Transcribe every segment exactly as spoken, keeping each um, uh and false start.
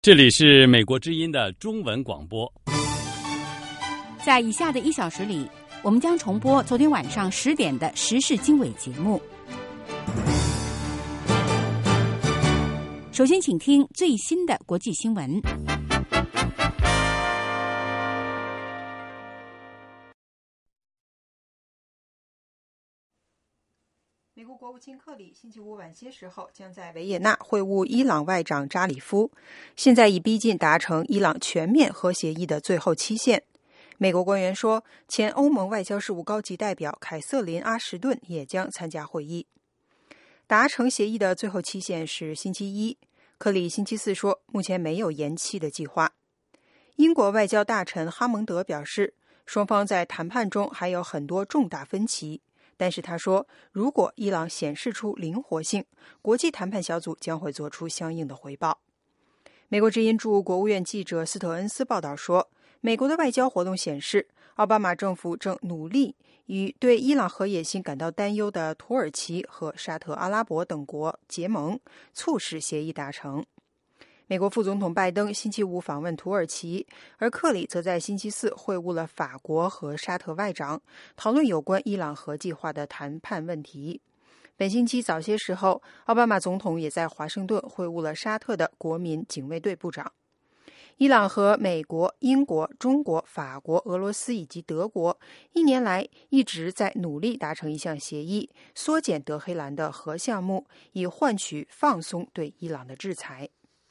这里是美国之音的中文广播。 在以下的一小时里，我们将重播昨天晚上十点的时事经纬节目。首先请听最新的国际新闻。 美国国务卿克里星期五晚些时候将在维也纳会晤伊朗外长扎里夫，现在已逼近达成伊朗全面核协议的最后期限。美国官员说，前欧盟外交事务高级代表凯瑟琳·阿什顿也将参加会议。达成协议的最后期限是星期一，克里星期四说，目前没有延期的计划。英国外交大臣哈蒙德表示，双方在谈判中还有很多重大分歧。但是他说，如果伊朗显示出灵活性，国际谈判小组将会做出相应的回报。美国之音驻国务院记者斯特恩斯报道说，美国的外交活动显示，奥巴马政府正努力与对伊朗核野心感到担忧的土耳其和沙特阿拉伯等国结盟，促使协议达成。美国副总统拜登星期五访问土耳其，而克里则在星期四会晤了法国和沙特外长，讨论有关伊朗核计划的谈判问题。本星期早些时候，奥巴马总统也在华盛顿会晤了沙特的国民警卫队部长。伊朗和美国、英国、中国、法国、俄罗斯以及德国一年来一直在努力达成一项协议，缩减德黑兰的核项目，以换取放松对伊朗的制裁。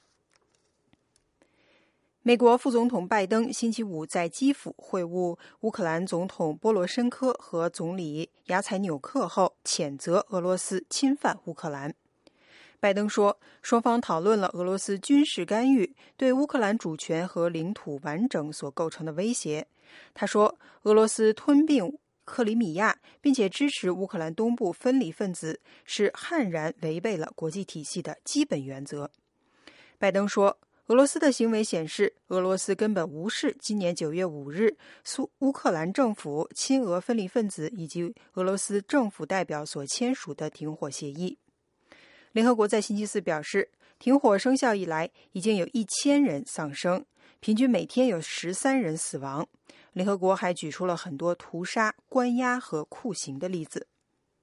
美国副总统拜登星期五在基辅会晤乌克兰总统波罗申科和总理雅采纽克后，谴责俄罗斯侵犯乌克兰。拜登说，双方讨论了俄罗斯军事干预对乌克兰主权和领土完整所构成的威胁。他说，俄罗斯吞并克里米亚并且支持乌克兰东部分离分子，是悍然违背了国际体系的基本原则。拜登说，俄罗斯的行为显示，俄罗斯根本无视今年九月五日苏乌克兰政府、亲俄分离分子以及俄罗斯政府代表所签署的停火协议。联合国在星期四表示，停火生效以来，已经有一千人丧生，平均每天有十三人死亡。联合国还举出了很多屠杀、关押和酷刑的例子。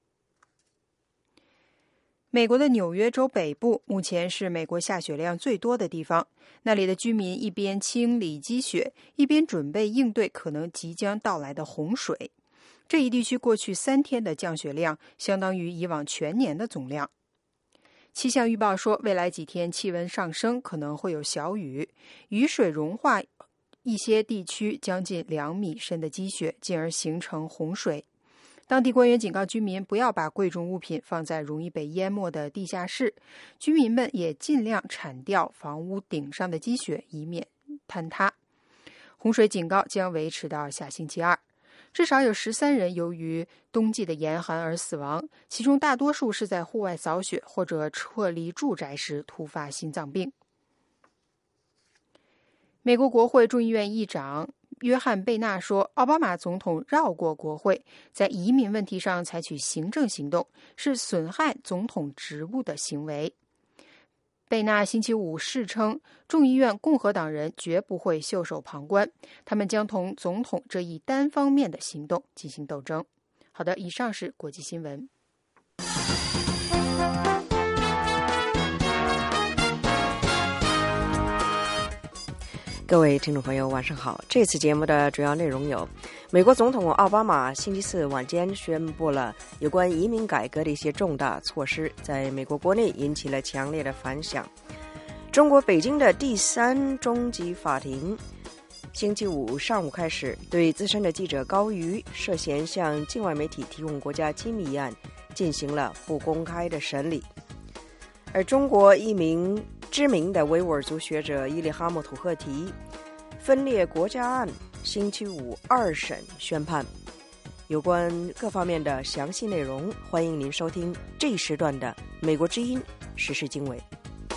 美国的纽约州北部目前是美国下雪量最多的地方，那里的居民一边清理积雪，一边准备应对可能即将到来的洪水。这一地区过去三天的降雪量相当于以往全年的总量。气象预报说，未来几天气温上升，可能会有小雨，雨水融化一些地区将近两米深的积雪，进而形成洪水。当地官员警告居民不要把贵重物品放在容易被淹没的地下室，居民们也尽量铲掉房屋顶上的积雪，以免坍塌。洪水警告将维持到下星期二。至少有十三人由于冬季的严寒而死亡，其中大多数是在户外扫雪或者撤离住宅时突发心脏病。美国国会众议院议长约翰·贝纳说，奥巴马总统绕过国会，在移民问题上采取行政行动，是损害总统职务的行为。贝纳星期五誓称，众议院共和党人绝不会袖手旁观，他们将同总统这一单方面的行动进行斗争。好的，以上是国际新闻。 各位听众朋友晚上好，这次节目的主要内容有：美国总统奥巴马星期四晚间宣布了有关移民改革的一些重大措施，在美国国内引起了强烈的反响。中国北京的第三中级法庭星期五上午开始对资深的记者高瑜涉嫌向境外媒体提供国家机密案进行了不公开的审理。而中国一名知名的维吾尔族学者伊利哈木·土赫提分裂国家案星期五二审宣判。有关各方面的详细内容，欢迎您收听这一时段的美国之音时事经纬。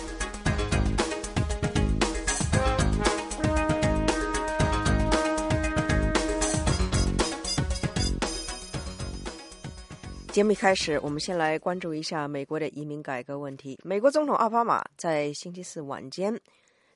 节目一开始，我们先来关注一下美国的移民改革问题。美国总统奥巴马在星期四晚间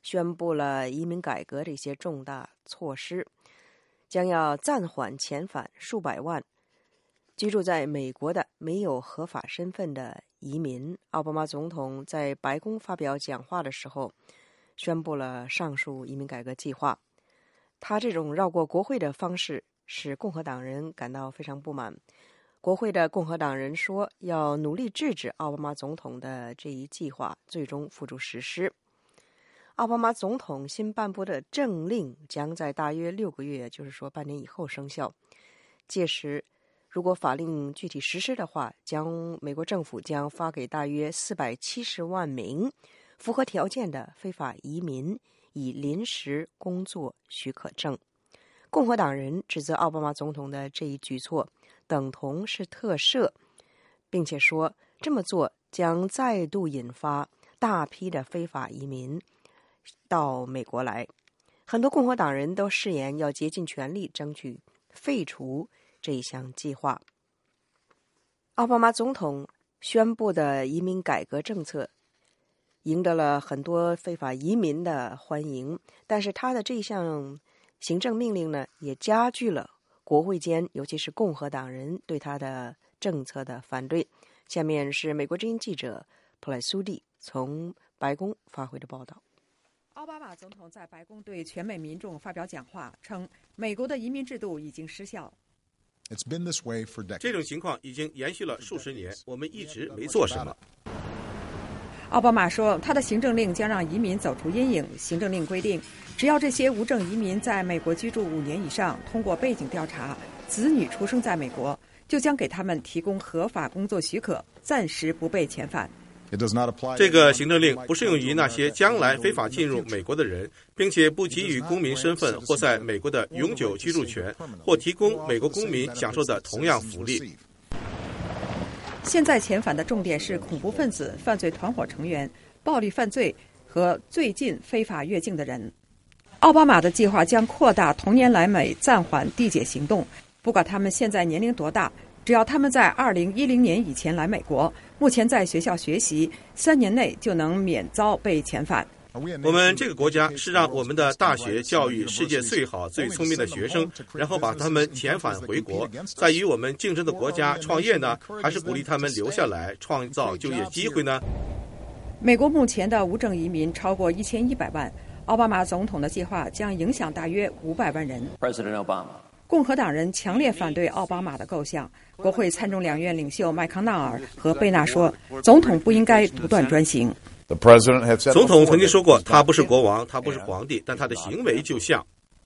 宣布了移民改革的一些重大措施，将要暂缓遣返数百万居住在美国的没有合法身份的移民。奥巴马总统在白宫发表讲话的时候宣布了上述移民改革计划。他这种绕过国会的方式使共和党人感到非常不满。国会的共和党人说要努力制止奥巴马总统的这一计划最终付诸实施。奥巴马总统新颁布的政令将在大约六个月，就是说半年以后生效。届时如果法令具体实施的话，将美国政府将发给大约四百七十万名符合条件的非法移民以临时工作许可证。共和党人指责奥巴马总统的这一举措等同是特赦，并且说这么做将再度引发大批的非法移民到美国来。很多共和党人都誓言要竭尽全力争取废除这一项计划。奥巴马总统宣布的移民改革政策赢得了很多非法移民的欢迎，但是他的这项行政命令呢，也加剧了国会间尤其是共和党人对他的政策的反对。下面是美国之音记者普莱苏蒂从白宫发回的报道。 奥巴马总统在白宫对全美民众发表讲话，称美国的移民制度已经失效。 这种情况已经延续了数十年，我们一直没做什么。 奥巴马说，他的行政令将让移民走出阴影。行政令规定，只要这些无证移民在美国居住五年以上，通过背景调查，子女出生在美国，就将给他们提供合法工作许可，暂时不被遣返。 这个行政令不适用于那些将来非法进入美国的人，并且不给予公民身份或在美国的永久居住权，或提供美国公民享受的同样福利。 现在遣返的重点是恐怖分子、犯罪团伙成员、暴力犯罪和最近非法越境的人。奥巴马的计划将扩大同年来美暂缓递解行动，不管他们现在年龄多大，只要他们在二零一零年以前来美国，目前在学校学习，三年内就能免遭被遣返。 我们这个国家是让我们的大学教育世界最好最聪明的学生，然后把他们遣返回国。在与我们竞争的国家创业呢，还是鼓励他们留下来创造就业机会呢？ 美国目前的无证移民超过一千一百万，奥巴马总统的计划将影响大约五百万人。 President Obama. 共和党人强烈反对奥巴马的构想。国会参众两院领袖麦康奈尔和贝纳说，总统不应该独断专行。 总统曾经说过，他不是国王，他不是皇帝，但他的行为就像。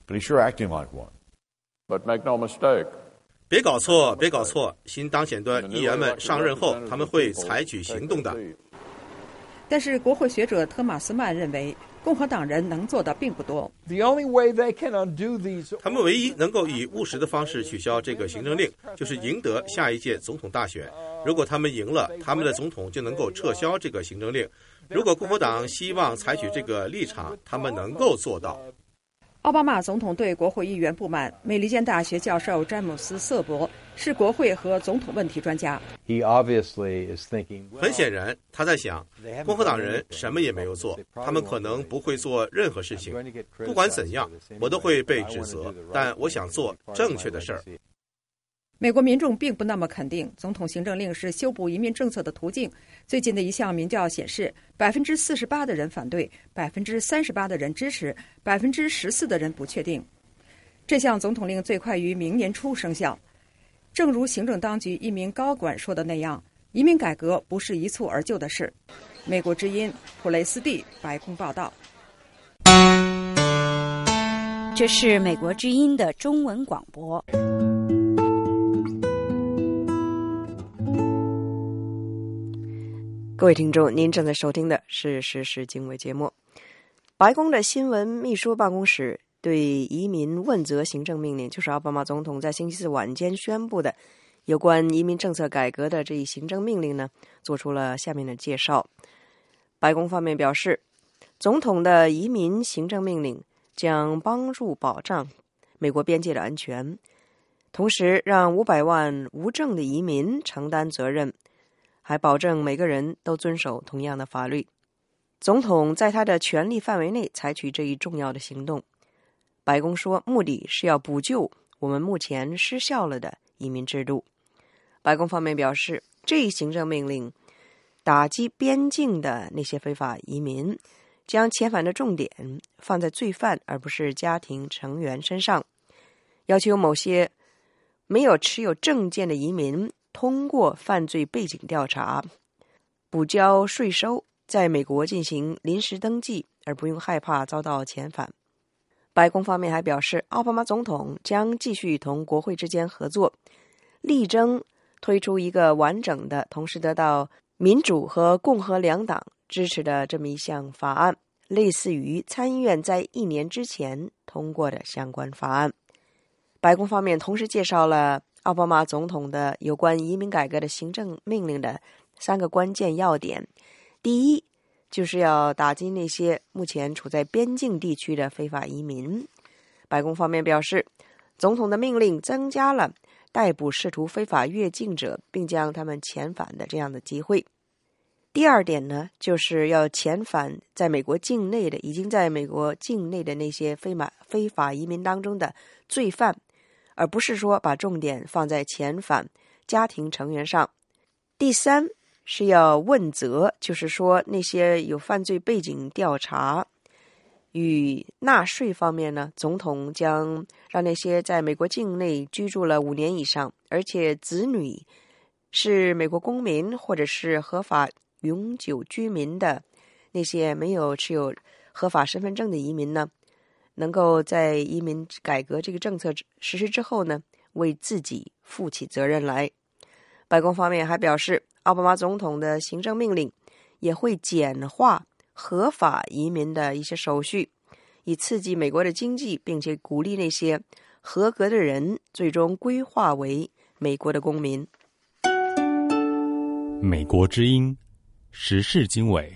别搞错，别搞错，新当选的议员们上任后，他们会采取行动的。 但是国会学者特马斯曼认为，共和党人能做的并不多。 他们唯一能够以务实的方式取消这个行政令，就是赢得下一届总统大选。如果他们赢了，他们的总统就能够撤销这个行政令。如果共和党希望采取这个立场，他们能够做到。 奥巴马总统对国会议员不满。美利坚大学教授詹姆斯·瑟伯是国会和总统问题专家。 很显然，他在想，共和党人什么也没有做，他们可能不会做任何事情。不管怎样，我都会被指责，但我想做正确的事儿。 美国民众并不那么肯定总统行政令是修补移民政策的途径。最近的一项民调显示，百分之四十八的人反对，百分之三十八的人支持，百分之十四的人不确定。这项总统令最快于明年初生效。正如行政当局一名高管说的那样，移民改革不是一蹴而就的事。美国之音普雷斯蒂白宫报道。 这是美国之音的中文广播。 各位听众，您正在收听的是时事经纬节目。白宫的新闻秘书办公室对移民问责行政命令，就是奥巴马总统在星期四晚间宣布的有关移民政策改革的这一行政命令呢，做出了下面的介绍。白宫方面表示，总统的移民行政命令将帮助保障美国边界的安全，同时让五百万无证的移民承担责任，还保证每个人都遵守同样的法律。 总统在他的权力范围内采取这一重要的行动。白宫说，目的是要补救我们目前失效了的移民制度。白宫方面表示，这一行政命令打击边境的那些非法移民，将遣返的重点放在罪犯而不是家庭成员身上，要求某些没有持有证件的移民通过犯罪背景调查，补交税收，在美国进行临时登记，而不用害怕遭到遣返。白宫方面还表示，奥巴马总统将继续同国会之间合作，力争推出一个完整的，同时得到民主和共和两党支持的这么一项法案，类似于参议院在一年之前通过的相关法案。白宫方面同时介绍了奥巴马总统的有关移民改革的行政命令的三个关键要点。第一，就是要打击那些目前处在边境地区的非法移民。白宫方面表示，总统的命令增加了逮捕试图非法越境者并将他们遣返的这样的机会。第二点呢，就是要遣返在美国境内的已经在美国境内的那些非法非法移民当中的罪犯，而不是说把重点放在遣返家庭成员上。第三，是要问责，就是说那些有犯罪背景调查与纳税方面呢，总统将让那些在美国境内居住了五年以上，而且子女是美国公民或者是合法永久居民的那些没有持有合法身份证的移民呢，能够在移民改革这个政策实施之后呢，为自己负起责任来。白宫方面还表示，奥巴马总统的行政命令也会简化合法移民的一些手续，以刺激美国的经济，并且鼓励那些合格的人最终归化为美国的公民。 美国之音时事经纬。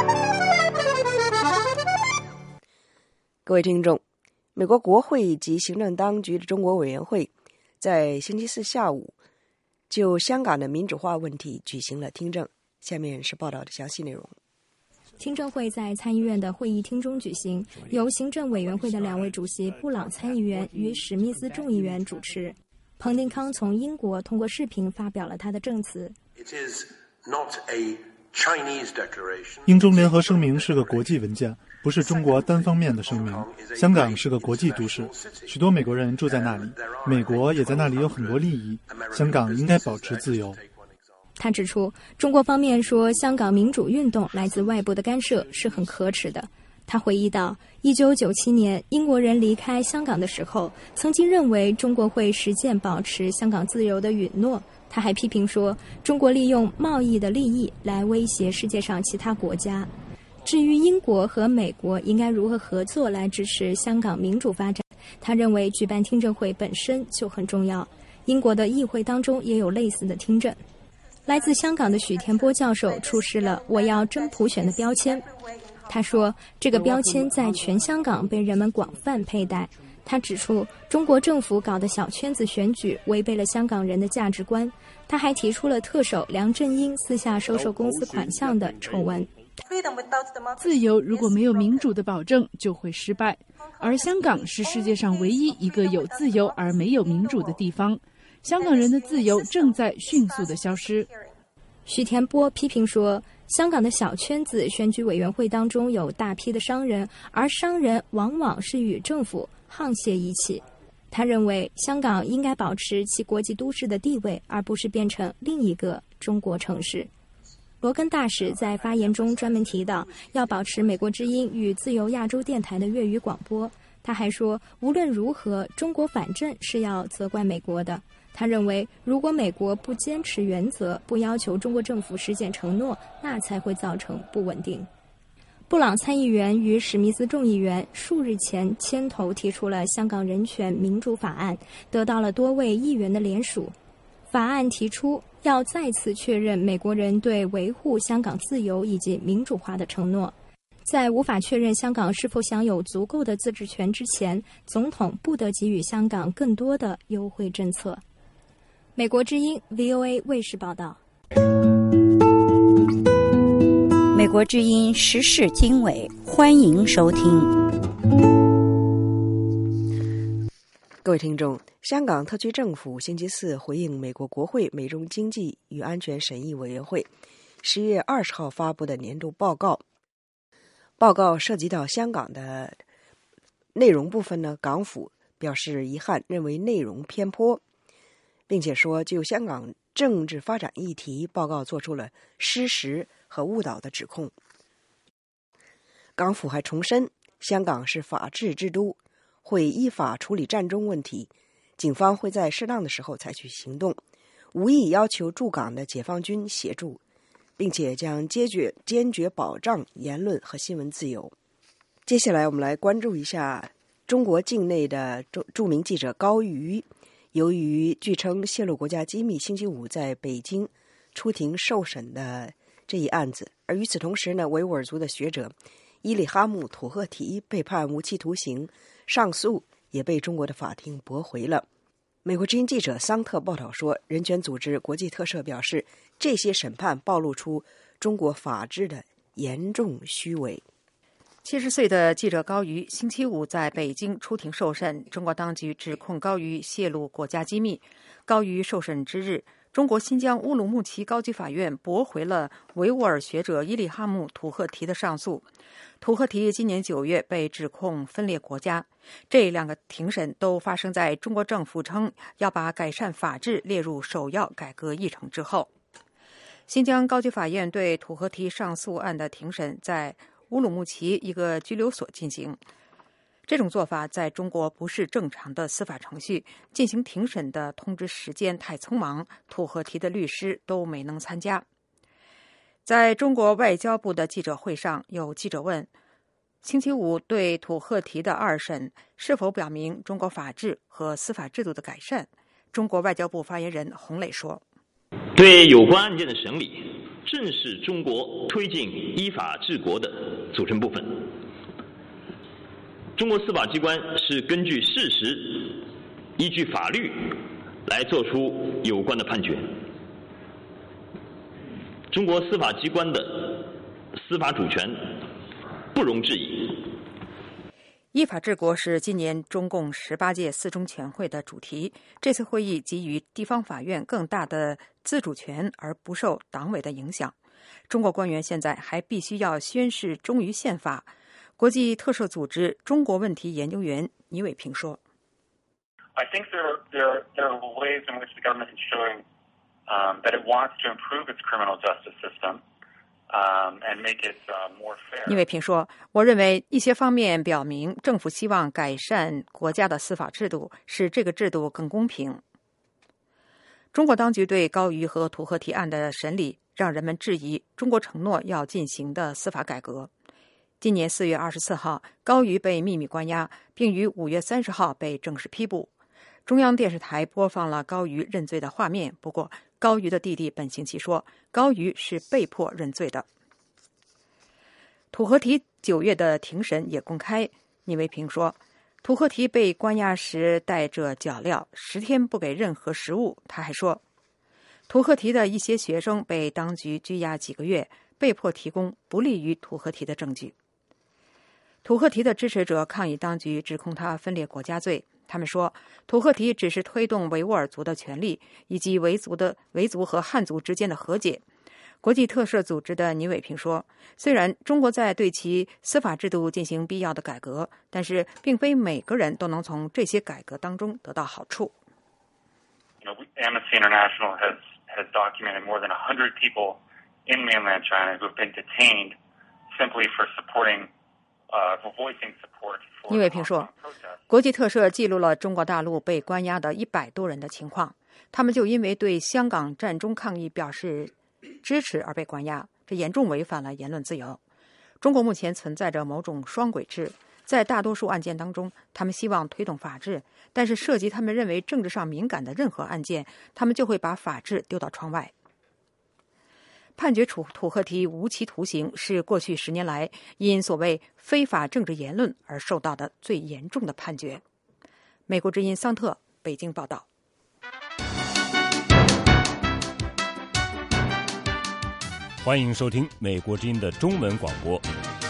各位听众，美国国会及行政当局的中国委员会在星期四下午就香港的民主化问题举行了听证。下面是报道的详细内容。 听证会在参议院的会议厅中举行，由行政委员会的两位主席布朗参议员与史密斯众议员主持。彭定康从英国通过视频发表了他的证词。 英中联合声明是个国际文件，不是中国单方面的声明。香港是个国际都市，许多美国人住在那里，美国也在那里有很多利益，香港应该保持自由。 他指出，中国方面说香港民主运动来自外部的干涉是很可耻的。他回忆到，一九九七年英国人离开香港的时候，曾经认为中国会实践保持香港自由的允诺。他还批评说，中国利用贸易的利益来威胁世界上其他国家。至于英国和美国应该如何合作来支持香港民主发展，他认为举办听证会本身就很重要。英国的议会当中也有类似的听证。来自香港的许田波教授出示了我要真普选的标签。他说，这个标签在全香港被人们广泛佩戴。他指出，中国政府搞的小圈子选举违背了香港人的价值观。他还提出了特首梁振英私下收受公司款项的丑闻。 自由如果没有民主的保证，就会失败。而香港是世界上唯一一个有自由而没有民主的地方。香港人的自由正在迅速的消失。 许田波批评说，香港的小圈子选举委员会当中有大批的商人，而商人往往是与政府沆瀣一气。他认为香港应该保持其国际都市的地位，而不是变成另一个中国城市。罗根大使在发言中专门提到，要保持美国之音与自由亚洲电台的粤语广播。他还说，无论如何，中国反正是要责怪美国的。他认为，如果美国不坚持原则，不要求中国政府实践承诺，那才会造成不稳定。布朗参议员与史密斯众议员数日前牵头提出了香港人权民主法案，得到了多位议员的联署。法案提出要再次确认美国人对维护香港自由以及民主化的承诺。在无法确认香港是否享有足够的自治权之前，总统不得给予香港更多的优惠政策。美国之音 V O A 卫视报道。 美美国之音时事经纬，欢迎收听。 各位听众，香港特区政府星期四回应美国国会美中经济与安全审议委员会十月二十号发布的年度报告。报告涉及到香港的内容部分呢，港府表示遗憾，认为内容偏颇，并且说就香港政治发展议题，报告做出了失实和误导的指控。港府还重申，香港是法治之都，会依法处理战中问题，警方会在适当的时候采取行动，无意要求驻港的解放军协助，并且将坚决坚决保障言论和新闻自由。接下来我们来关注一下中国境内的著著名记者高瑜，由于据称泄露国家机密，星期五在北京出庭受审的这一案子。而与此同时呢，维吾尔族的学者伊利哈木·土赫提被判无期徒刑，上诉也被中国的法庭驳回了。美国之音记者桑特报道说，人权组织国际特赦表示，这些审判暴露出中国法治的严重虚伪。 七十岁的记者高瑜星期五在北京出庭受审，中国当局指控高瑜泄露国家机密。高瑜受审之日，中国新疆乌鲁木齐高级法院驳回了维吾尔学者伊利哈木·土赫提的上诉。土赫提今年九月被指控分裂国家，这两个庭审都发生在中国政府称要把改善法治列入首要改革议程之后。新疆高级法院对土赫提上诉案的庭审在乌鲁木齐一个拘留所进行。这种做法在中国不是正常的司法程序，进行庭审的通知时间太匆忙，土赫提的律师都没能参加。在中国外交部的记者会上，有记者问，星期五对土赫提的二审是否表明中国法治和司法制度的改善？中国外交部发言人洪磊说， 对有关案件的审理正是中国推进依法治国的组成部分。中国司法机关是根据事实、依据法律来做出有关的判决。中国司法机关的司法主权不容置疑。 依法治国是今年中共十八届四中全会的主题。这次会议给予地方法院更大的自主权，而不受党委的影响。中国官员现在还必须要宣誓忠于宪法。国际特赦组织中国问题研究员倪伟平说 I think there, there, there are ways in which the government is showing um, that it wants to improve its criminal justice system um, and make it uh, more fair. 倪伟平说，我认为一些方面表明政府希望改善国家的司法制度，使这个制度更公平。中国当局对高瑜和土赫提案的审理让人们质疑中国承诺要进行的司法改革。今年四月二十四号，高瑜被秘密关押，并于五月三十号被正式批捕。中央电视台播放了高瑜认罪的画面，不过高瑜的弟弟本星期说，高瑜是被迫认罪的。土赫提九月的庭审也公开，倪维平说，土赫提被关押时带着脚镣，十天不给任何食物。他还说，土赫提的一些学生被当局拘押几个月，被迫提供不利于土赫提的证据。土赫提的支持者抗议当局指控他分裂国家罪，他们说土赫提只是推动维吾尔族的权利以及维族的维族和汉族之间的和解。国际特赦组织的倪伟平说，虽然中国在对其司法制度进行必要的改革，但是并非每个人都能从这些改革当中得到好处。 You know, Amnesty International has, has documented more than one hundred people in mainland China who have been detained simply for supporting Uh, 倪伟平说，国际特赦记录了中国大陆被关押的一百多人的情况，他们就因为对香港战中抗议表示支持而被关押，这严重违反了言论自由。中国目前存在着某种双轨制，在大多数案件当中，他们希望推动法治，但是涉及他们认为政治上敏感的任何案件，他们就会把法治丢到窗外。判决处土赫提无期徒刑是过去十年来因所谓非法政治言论而受到的最严重的判决。美国之音桑特北京报道。 欢迎收听美国之音的中文广播。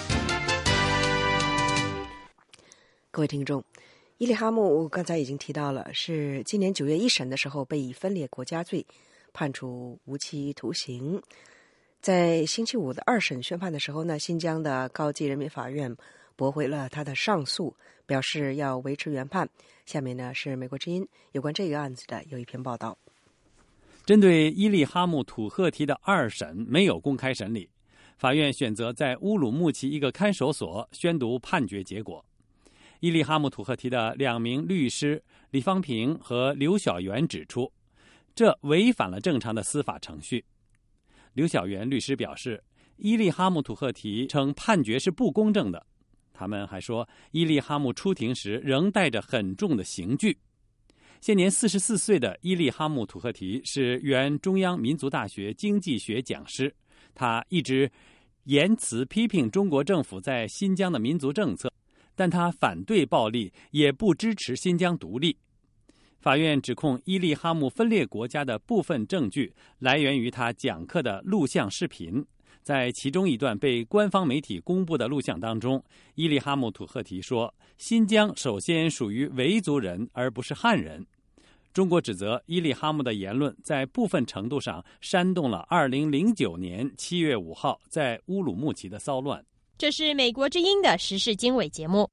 各位听众，伊利哈木刚才已经提到了，是今年九月一审的时候被以分裂国家罪判处无期徒刑。在星期五的二审宣判的时候呢，新疆的高级人民法院驳回了他的上诉，表示要维持原判。下面呢是美国之音有关这个案子的有一篇报道。 针对伊利哈木土赫提的二审没有公开审理，法院选择在乌鲁木齐一个看守所宣读判决结果。伊利哈木土赫提的两名律师李方平和刘晓元指出，这违反了正常的司法程序。刘晓元律师表示，伊利哈木土赫提称判决是不公正的。他们还说，伊利哈木出庭时仍带着很重的刑具。现年四十四岁的伊利哈木土赫提是原中央民族大学经济学讲师，他一直言辞批评中国政府在新疆的民族政策，但他反对暴力，也不支持新疆独立。法院指控伊利哈木分裂国家的部分证据来源于他讲课的录像视频。在其中一段被官方媒体公布的录像当中，伊利哈木土赫提说，新疆首先属于维族人而不是汉人。中国指责伊利哈木的言论在部分程度上煽动了二零零九年七月五号在乌鲁木齐的骚乱。 这是美国之音的时事经纬节目。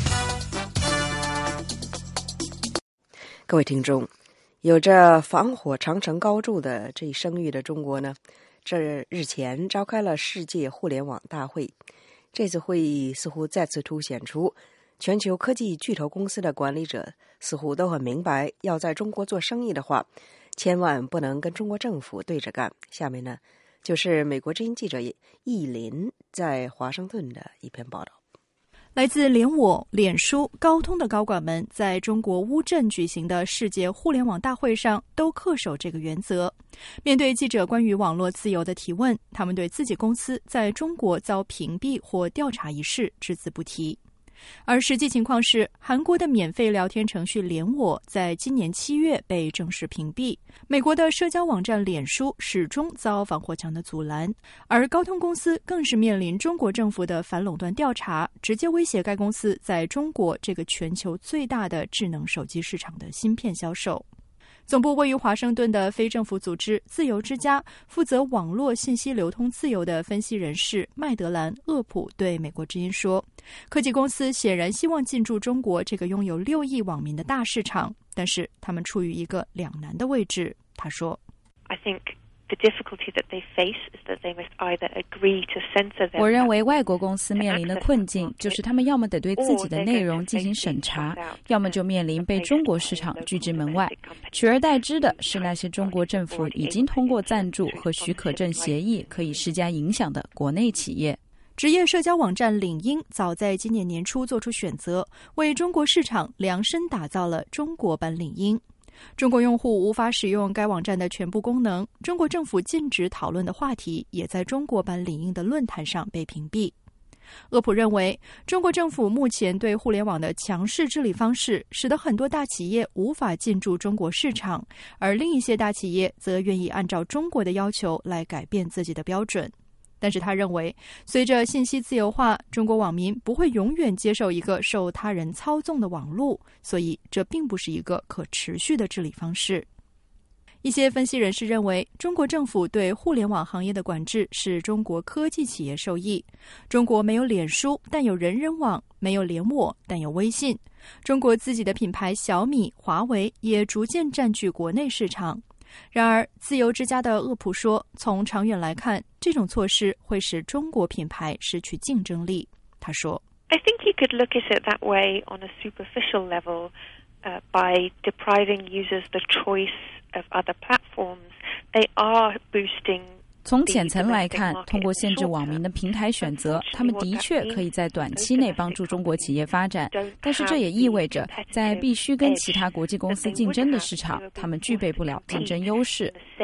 各位听众，有着防火长城高筑的这一声誉的中国呢，这日前召开了世界互联网大会。这次会议似乎再次凸显出全球科技巨头公司的管理者似乎都很明白，要在中国做生意的话，千万不能跟中国政府对着干。下面呢，就是美国之音记者易林在华盛顿的一篇报道。 来自联我、脸书、高通的高管们在中国乌镇举行的世界互联网大会上都恪守这个原则。面对记者关于网络自由的提问，他们对自己公司在中国遭屏蔽或调查一事只字不提。而实际情况是，韩国的免费聊天程序联我在今年七月被正式屏蔽，美国的社交网站脸书始终遭防火墙的阻拦，而高通公司更是面临中国政府的反垄断调查，直接威胁该公司在中国这个全球最大的智能手机市场的芯片销售。总部位于华盛顿的非政府组织自由之家负责网络信息流通自由的分析人士麦德兰·厄普对美国之音说，科技公司显然希望进驻中国这个拥有六亿网民的大市场，但是他们处于一个两难的位置。他说 I think the difficulty that they face is that they must either agree to censor their 我认为外国公司面临的困境就是他们要么得对自己的内容进行审查，要么就面临被中国市场拒之门外，取而代之的是那些中国政府已经通过赞助和许可证协议可以施加影响的国内企业。 职业社交网站领英早在今年年初做出选择，为中国市场量身打造了中国版领英。中国用户无法使用该网站的全部功能，中国政府禁止讨论的话题也在中国版领英的论坛上被屏蔽。厄普认为，中国政府目前对互联网的强势治理方式，使得很多大企业无法进驻中国市场，而另一些大企业则愿意按照中国的要求来改变自己的标准。但是他认为，随着信息自由化，中国网民不会永远接受一个受他人操纵的网络，所以这并不是一个可持续的治理方式。一些分析人士认为，中国政府对互联网行业的管制使中国科技企业受益。中国没有脸书，但有人人网；没有联我，但有微信。中国自己的品牌小米、华为也逐渐占据国内市场。然而，自由之家的厄普说，从长远来看，这种措施会使中国品牌失去竞争力。他说 I think you could look at it that way on a superficial level, uh, by depriving users the choice of other platforms. They are boosting 从浅层来看，通过限制网民的平台选择，他们的确可以在短期内帮助中国企业发展，但是这也意味着在必须跟其他国际公司竞争的市场，他们具备不了竞争优势。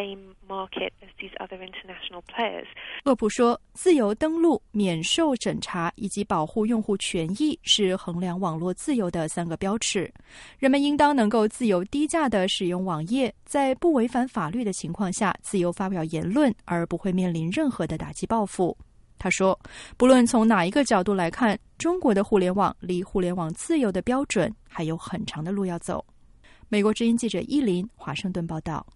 market as these other international players. 厄普说，自由登录、免受审查以及保护用户权益是衡量网络自由的三个标尺。人们应当能够自由低价地使用网页，在不违反法律的情况下自由发表言论，而不会面临任何的打击报复。他说，不论从哪一个角度来看，中国的互联网离互联网自由的标准还有很长的路要走。美国之音记者伊林，华盛顿报道。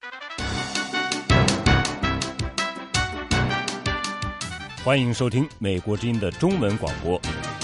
欢迎收听美国之音的中文广播。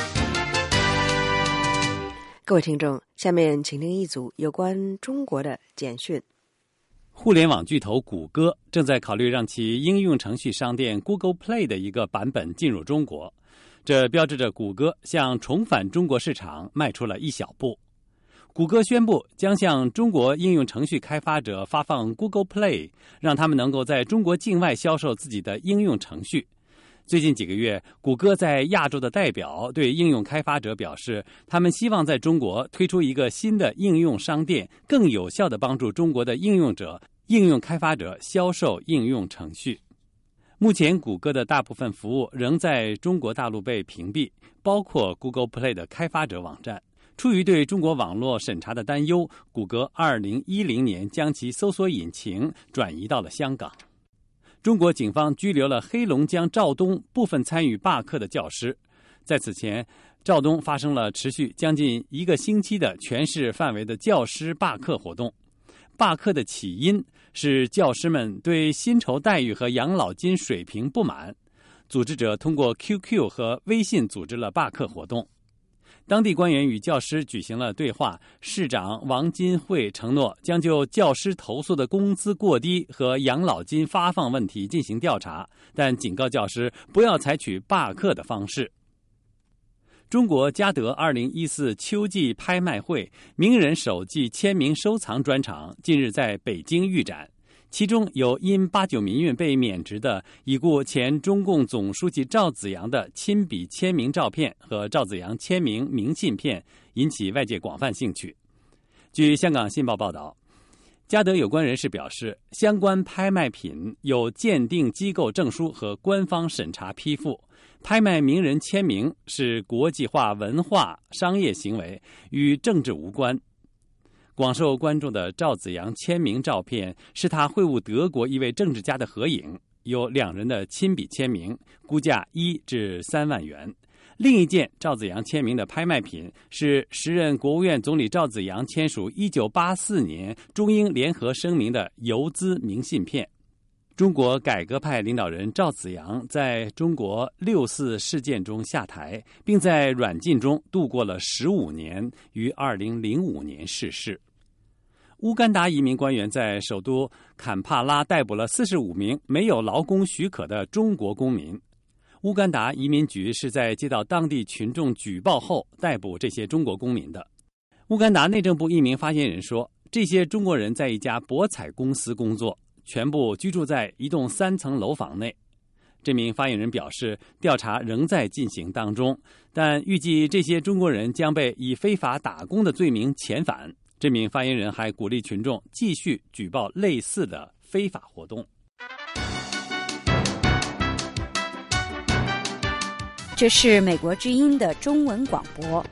各位听众，下面请听一组有关中国的简讯。 互联网巨头谷歌正在考虑让其应用程序商店 Google Play 的一个版本进入中国，这标志着谷歌向重返中国市场迈出了一小步。谷歌宣布将向中国应用程序开发者发放 Google Play， 让他们能够在中国境外销售自己的应用程序。最近几个月，谷歌在亚洲的代表对应用开发者表示，他们希望在中国推出一个新的应用商店，更有效地帮助中国的应用者、应用开发者销售应用程序。目前，谷歌的大部分服务仍在中国大陆被屏蔽，包括 Google Play 的开发者网站。出于对中国网络审查的担忧，谷歌二零一零年将其搜索引擎转移到了香港。中国警方拘留了黑龙江肇东部分参与罢课的教师。在此前，肇东发生了持续将近一个星期的全市范围的教师罢课活动。罢课的起因是教师们对薪酬待遇和养老金水平不满，组织者通过 Q Q 和微信组织了罢课活动。当地官员与教师举行了对话，市长王金惠承诺将就教师投诉的工资过低和养老金发放问题进行调查，但警告教师不要采取罢课的方式。中国嘉德二零一四秋季拍卖会名人手记签名收藏专场近日在北京预展，其中有因八九民运被免职的已故前中共总书记赵紫阳的亲笔签名照片和赵紫阳签名明信片，引起外界广泛兴趣。据香港信报报道，嘉德有关人士表示，相关拍卖品有鉴定机构证书和官方审查批复，拍卖名人签名是国际化文化商业行为，与政治无关。广受关注的赵紫阳签名照片是他会晤德国一位政治家的合影，有两人的亲笔签名，估价一至三万元。另一件赵紫阳签名的拍卖品是时任国务院总理赵紫阳签署一九八四年中英联合声明的游资明信片。中国改革派领导人赵紫阳在中国六四事件中下台，并在软禁中度过了十五年，于二零零五年逝世。乌干达移民官员在首都坎帕拉逮捕了四十五名没有劳工许可的中国公民。乌干达移民局是在接到当地群众举报后逮捕这些中国公民的。乌干达内政部一名发言人说，这些中国人在一家博彩公司工作，全部居住在一栋三层楼房内。这名发言人表示，调查仍在进行当中，但预计这些中国人将被以非法打工的罪名遣返。这名发言人还鼓励群众继续举报类似的非法活动。 这是美国之音的中文广播。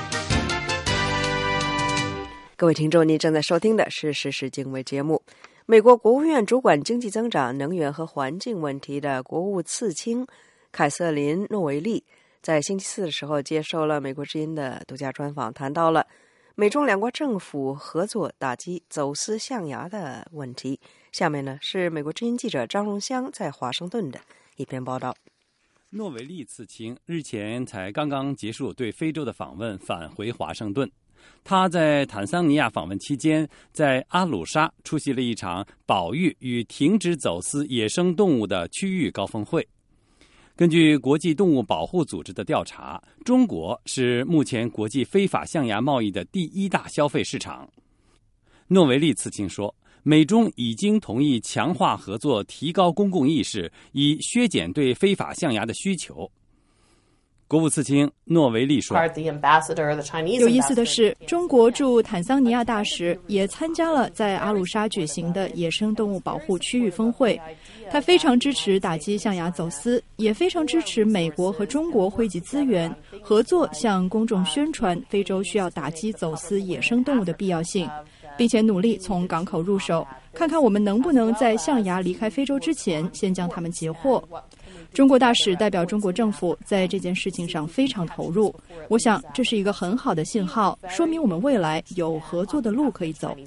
各位听众，您正在收听的是时事经纬节目。美国国务院主管经济增长、能源和环境问题的国务次卿凯瑟琳·诺维利在星期四的时候接受了美国之音的独家专访，谈到了美中两国政府合作打击走私象牙的问题。下面呢是美国之音记者张荣香在华盛顿的一篇报道。 诺维利次卿日前才刚刚结束对非洲的访问，返回华盛顿。他在坦桑尼亚访问期间，在阿鲁沙出席了一场保育与停止走私野生动物的区域高峰会。根据国际动物保护组织的调查，中国是目前国际非法象牙贸易的第一大消费市场。诺维利次卿说，美中已经同意强化合作，提高公共意识，以削减对非法象牙的需求。 国务次卿诺维利说：“ 有意思的是，中国驻坦桑尼亚大使也参加了在阿鲁沙举行的野生动物保护区域峰会。他非常支持打击象牙走私，也非常支持美国和中国汇集资源，合作向公众宣传非洲需要打击走私野生动物的必要性，并且努力从港口入手，看看我们能不能在象牙离开非洲之前先将它们截获。”中国大使代表中国政府在这件事情上非常投入，我想这是一个很好的信号，说明我们未来有合作的路可以走。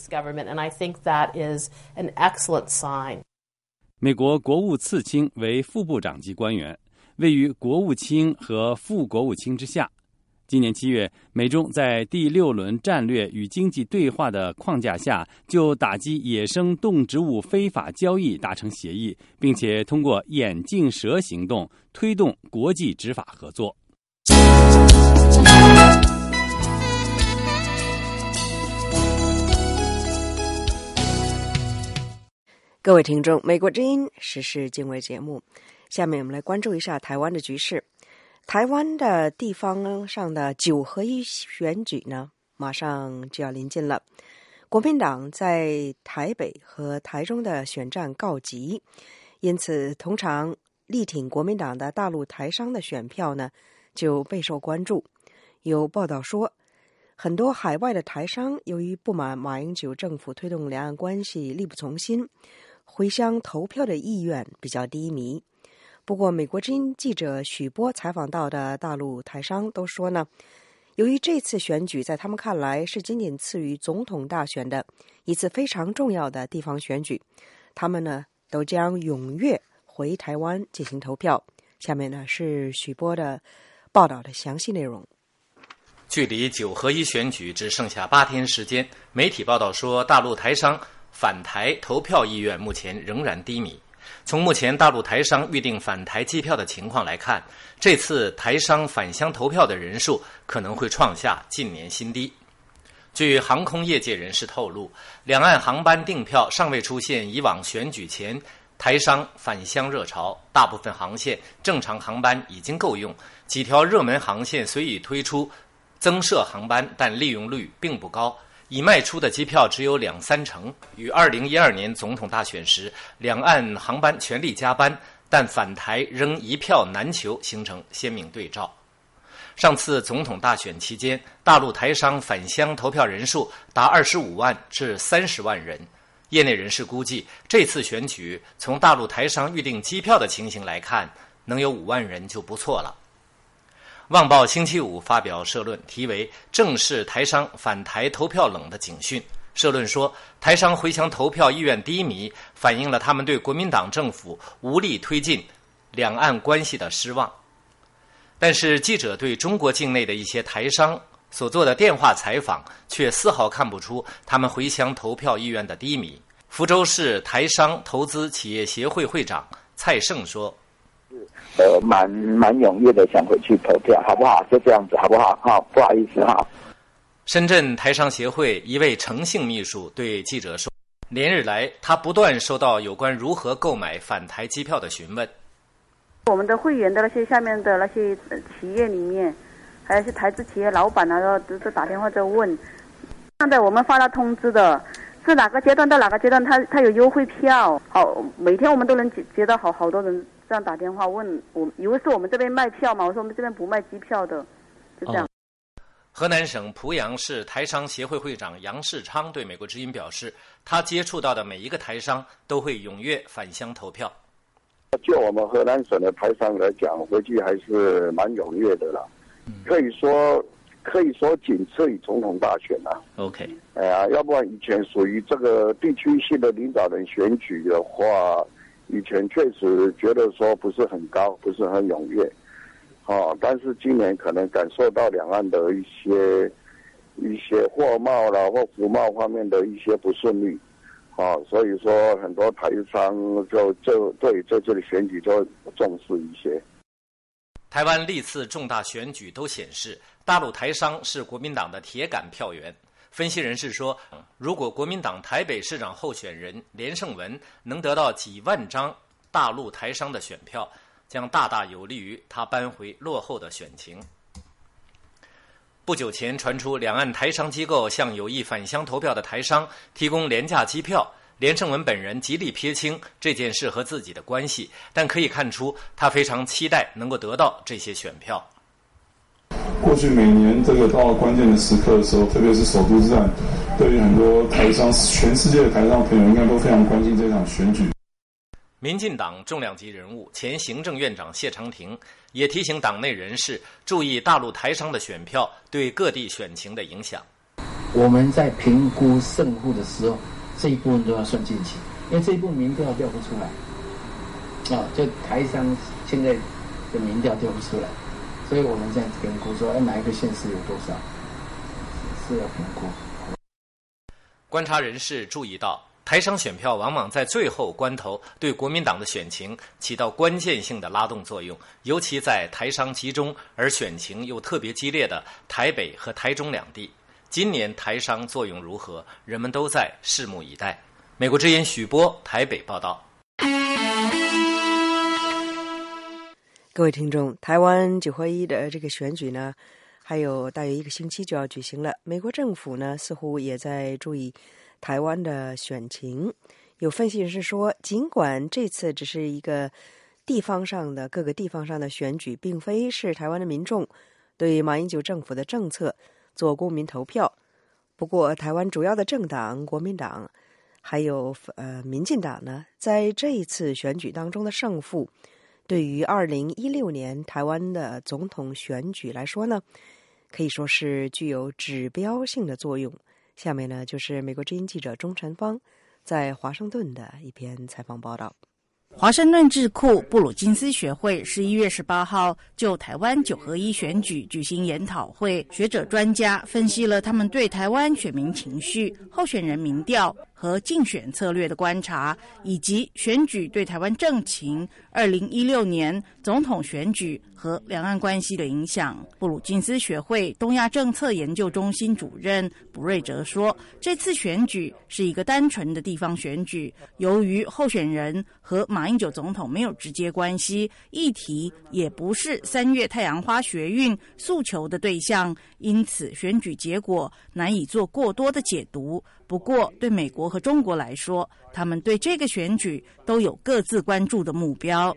美国国务次卿为副部长级官员，位于国务卿和副国务卿之下。今年七月，美中在第六轮战略与经济对话的框架下，就打击野生动植物非法交易达成协议，并且通过眼镜蛇行动推动国际执法合作。 各位听众，美国之音时事经纬节目，下面我们来关注一下台湾的局势。台湾的地方上的九合一选举呢，马上就要临近了。国民党在台北和台中的选战告急，因此通常力挺国民党的大陆台商的选票呢，就备受关注。有报道说，很多海外的台商由于不满马英九政府推动两岸关系力不从心，回乡投票的意愿比较低迷。不过美国之音记者许波采访到的大陆台商都说呢，由于这次选举在他们看来是仅仅次于总统大选的一次非常重要的地方选举，他们呢都将踊跃回台湾进行投票。下面呢是许波的报道的详细内容。 距离九合一选举只剩下八天时间，媒体报道说，大陆台商返台投票意愿目前仍然低迷。从目前大陆台商预订返台机票的情况来看，这次台商返乡投票的人数可能会创下近年新低。据航空业界人士透露，两岸航班订票尚未出现以往选举前台商返乡热潮，大部分航线正常航班已经够用，几条热门航线虽已推出增设航班，但利用率并不高，已卖出的机票只有两三成，与二零一二年总统大选时两岸航班全力加班，但返台仍一票难求形成鲜明对照。上次总统大选期间，大陆台商返乡投票人数达二十五万至三十万人。业内人士估计，这次选举从大陆台商预订机票的情形来看，能有五万人就不错了。旺报星期五发表社论，题为《正视台商返台投票冷的警讯》。社论说，台商回乡投票意愿低迷，反映了他们对国民党政府无力推进两岸关系的失望。但是记者对中国境内的一些台商所做的电话采访，却丝毫看不出他们回乡投票意愿的低迷。福州市台商投资企业协会会长蔡胜说， 呃，蛮蛮踊跃的想回去投票，好不好？就这样子，好不好？好，不好意思哈。 深圳台商协会一位诚信秘书对记者说，连日来他不断收到有关如何购买返台机票的询问。 我们的会员的那些下面的那些企业里面，还有些台资企业老板啊，都都打电话在问，现在我们发了通知的，是哪个阶段到哪个阶段，他他有优惠票。好，每天我们都能接接到好好多人这样打电话问我，以为是我们这边卖票嘛，我说我们这边不卖机票的，就这样。 哦，河南省濮阳市台商协会会长杨世昌对美国之音表示，他接触到的每一个台商都会踊跃返乡投票。 就我们河南省的台商来讲，回去还是蛮踊跃的啦，可以说可以说仅次于总统大选啦。 OK， 哎呀，要不然以前属于这个地区性的领导人选举的话，以前确实觉得说不是很高，不是很踊跃，哦，但是今年可能感受到两岸的一些一些货贸啦或服贸方面的一些不顺利。哦，所以说很多台商就就对这次的选举就重视一些。 台湾历次重大选举都显示，大陆台商是国民党的铁杆票源。分析人士说，如果国民党台北市长候选人连胜文能得到几万张大陆台商的选票， 将大大有利于他扳回落后的选情。不久前传出两岸台商机构向有意返乡投票的台商提供廉价机票，连胜文本人极力撇清这件事和自己的关系，但可以看出他非常期待能够得到这些选票。 过去每年这个到关键的时刻的时候，特别是首都站，对于很多台商，全世界的台商朋友应该都非常关心这场选举。 民进党重量级人物前行政院长谢长廷也提醒党内人士注意大陆台商的选票对各地选情的影响。 我们在评估胜负的时候，这一部分都要算进去，因为这一部分民调调不出来，啊，就台商现在的民调调不出来，所以我们这样评估说，哎，哪一个县市有多少，是要评估。 观察人士注意到，台商选票往往在最后关头对国民党的选情起到关键性的拉动作用，尤其在台商集中而选情又特别激烈的台北和台中两地。今年台商作用如何，人们都在拭目以待。美国之音许波台北报道。 各位听众，台湾九合一的这个选举呢，还有大约一个星期就要举行了。美国政府呢，似乎也在注意台湾的选情。有分析人士说，尽管这次只是一个地方上的各个地方上的选举，并非是台湾的民众对马英九政府的政策做公民投票，不过台湾主要的政党国民党还有呃民进党呢，在这一次选举当中的胜负，对于二零一六年台湾的总统选举来说呢，可以说是具有指标性的作用。下面呢，就是美国之音记者钟晨芳在华盛顿的一篇采访报道。 华盛顿智库布鲁金斯学会十一月十八号就台湾九合一选举举行研讨会，学者专家分析了他们对台湾选民情绪、候选人民调和竞选策略的观察，以及选举对台湾政情、二零一六年总统选举和两岸关系的影响。布鲁金斯学会东亚政策研究中心主任卜瑞哲说，这次选举是一个单纯的地方选举，由于候选人和马英九总统没有直接关系，议题也不是三月太阳花学运诉求的对象，因此选举结果难以做过多的解读。不过对美国和中国来说，他们对这个选举都有各自关注的目标。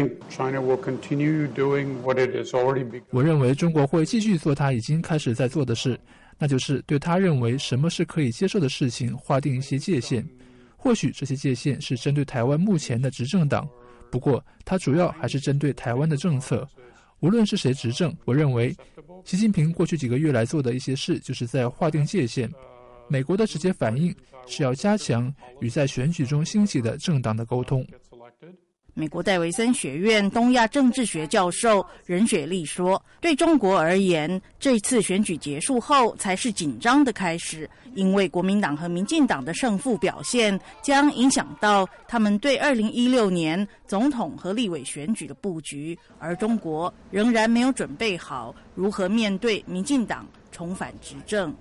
我认为中国会继续做他已经开始在做的事，那就是对他认为什么是可以接受的事情划定一些界限。或许这些界限是针对台湾目前的执政党，不过它主要还是针对台湾的政策。无论是谁执政，我认为习近平过去几个月来做的一些事，就是在划定界限。美国的直接反应是要加强与在选举中兴起的政党的沟通。 美国戴维森学院东亚政治学教授任雪丽说，对中国而言，这次选举结束后才是紧张的开始，因为国民党和民进党的胜负表现将影响到他们对二零一六年总统和立委选举的布局，而中国仍然没有准备好如何面对民进党重返执政。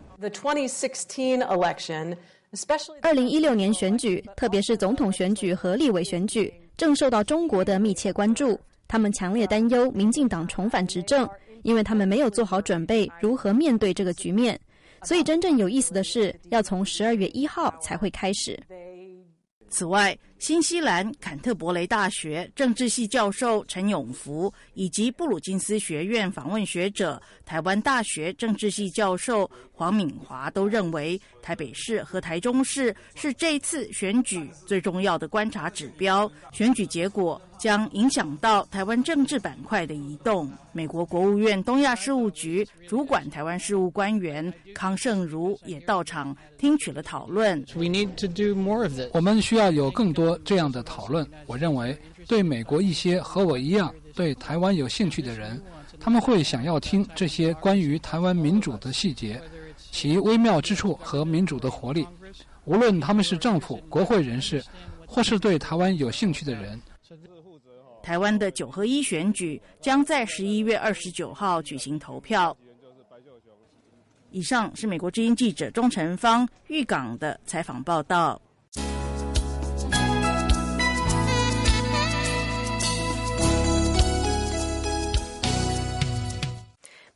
二零一六年选举，特别是总统选举和立委选举，正受到中国的密切关注。他们强烈担忧民进党重返执政，因为他们没有做好准备如何面对这个局面。所以真正有意思的是，要从十二月一号才会开始。 此外，新西兰坎特伯雷大学政治系教授陈永福以及布鲁金斯学院访问学者、台湾大学政治系教授黄敏华都认为，台北市和台中市是这次选举最重要的观察指标，选举结果将影响到台湾政治板块的移动。美国国务院东亚事务局主管台湾事务官员康胜如也到场听取了讨论。 我们需要有更多这样的讨论。我认为对美国一些和我一样对台湾有兴趣的人，他们会想要听这些关于台湾民主的细节，其微妙之处和民主的活力，无论他们是政府、国会人士，或是对台湾有兴趣的人。 台湾的九合一选举将在十一月二十九号举行投票。以上是美国之音记者钟晨芳玉港的采访报道。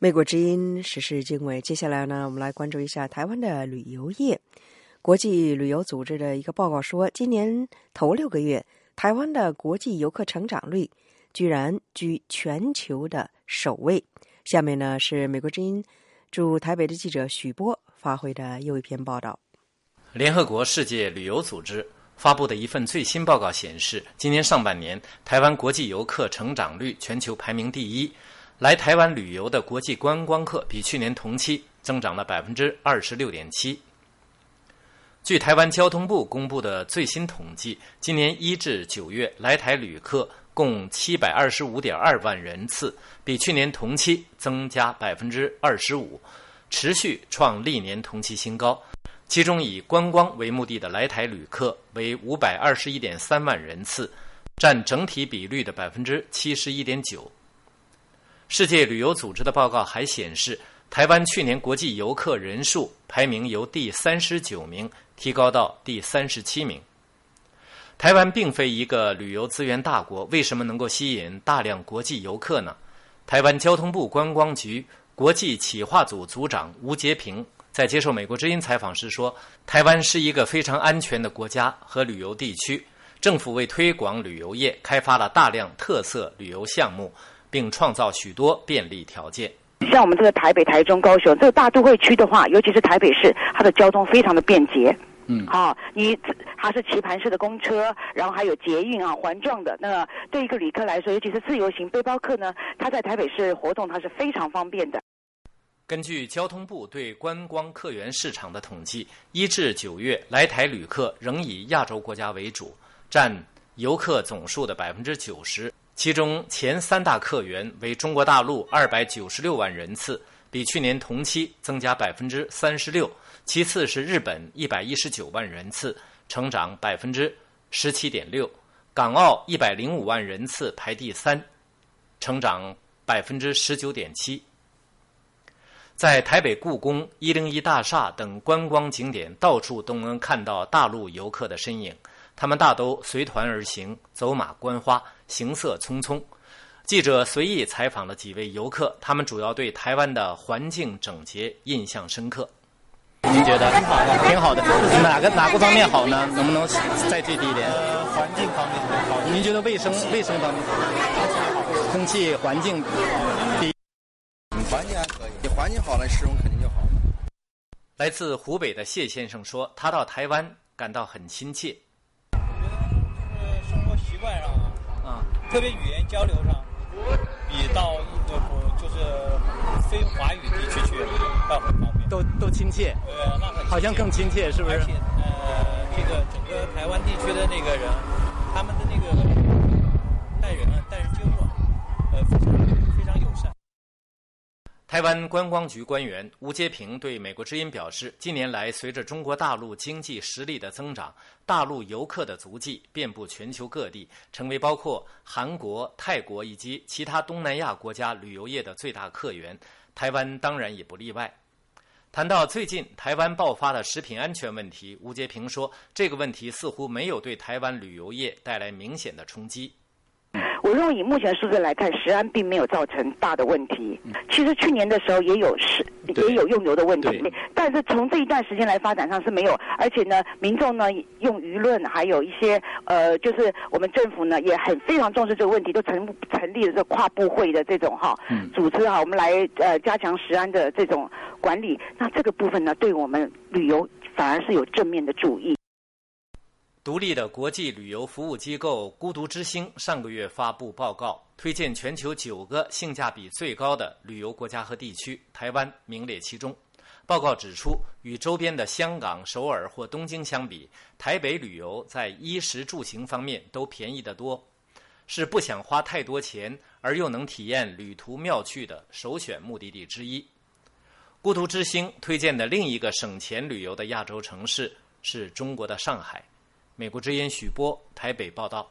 美国之音时事经纬，接下来呢，我们来关注一下台湾的旅游业。国际旅游组织的一个报告说，今年头六个月，台湾的国际游客成长率居然居全球的首位。下面呢是美国之音驻台北的记者许波发回的又一篇报道。 联合国世界旅游组织发布的一份最新报告显示，今年上半年台湾国际游客成长率全球排名第一，来台湾旅游的国际观光客比去年同期增长了 百分之二十六点七。 据台湾交通部公布的最新统计，今年一至九月来台旅客共七百二十五点二万人次，比去年同期增加 百分之二十五， 持续创历年同期新高。其中以观光为目的的来台旅客为五百二十一点三万人次，占整体比率的 百分之七十一点九。 世界旅游组织的报告还显示，台湾去年国际游客人数排名由第三十九名提高到第三十七名。台湾并非一个旅游资源大国，为什么能够吸引大量国际游客呢？台湾交通部观光局国际企划组组长吴杰平在接受美国之音采访时说，台湾是一个非常安全的国家和旅游地区，政府为推广旅游业开发了大量特色旅游项目，并创造许多便利条件。 像我们这个台北、台中、高雄这个大都会区的话，尤其是台北市，它的交通非常的便捷。嗯，好、哦，你它是棋盘式的公车，然后还有捷运啊，环状的。那对一个旅客来说，尤其是自由行背包客呢，他在台北市活动，它是非常方便的。 根据交通部对观光客源市场的统计，一至九月来台旅客仍以亚洲国家为主，占游客总数的 百分之九十。其中前三大客源为中国大陆二百九十六万人次，比去年同期增加 百分之三十六。其次是日本一百一十九万人次，成长 百分之十七点六。港澳一百零五万人次排第三，成长 百分之十九点七。在台北故宫、一零一大厦等观光景点，到处都能看到大陆游客的身影，他们大都随团而行，走马观花，行色匆匆。记者随意采访了几位游客，他们主要对台湾的环境整洁印象深刻。您觉得挺好的，哪个哪个方面好呢？能不能再具体一点？ 呃，环境方面好。 您觉得卫生卫生方面？空气环境第一。 环境还可以，环境好了，市容肯定就好了。 来自湖北的谢先生说，他到台湾感到很亲切。 我觉得就是生活习惯上啊，啊，特别语言交流上，比到一个就是非华语地区去倒很方便， 都都亲切。 呃，那很好像更亲切，是不是？ 而且呃，这个整个台湾地区的那个人，他们的那个待人啊，待人接物啊，呃，非常非常友善。 台湾观光局官员吴杰平对美国之音表示，近年来随着中国大陆经济实力的增长，大陆游客的足迹遍布全球各地，成为包括韩国、泰国以及其他东南亚国家旅游业的最大客源，台湾当然也不例外。谈到最近台湾爆发的食品安全问题，吴杰平说，这个问题似乎没有对台湾旅游业带来明显的冲击。 我认为以目前数字来看，食安并没有造成大的问题。其实去年的时候也有食也有用油的问题，但是从这一段时间来发展上是没有。而且呢，民众呢用舆论，还有一些呃，就是我们政府呢也很非常重视这个问题，都成成立了这跨部会的这种哈、嗯、组织哈，我们来呃加强食安的这种管理。那这个部分呢，对我们旅游反而是有正面的注意。 独立的国际旅游服务机构孤独之星上个月发布报告，推荐全球九个性价比最高的旅游国家和地区，台湾名列其中。报告指出，与周边的香港、首尔或东京相比，台北旅游在衣食住行方面都便宜得多，是不想花太多钱而又能体验旅途妙趣的首选目的地之一。孤独之星推荐的另一个省钱旅游的亚洲城市是中国的上海。美国之音许波台北报道。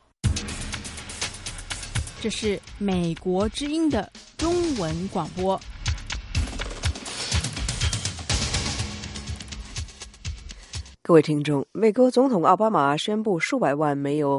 这是美国之音的中文广播。 各位听众，美国总统奥巴马宣布数百万没有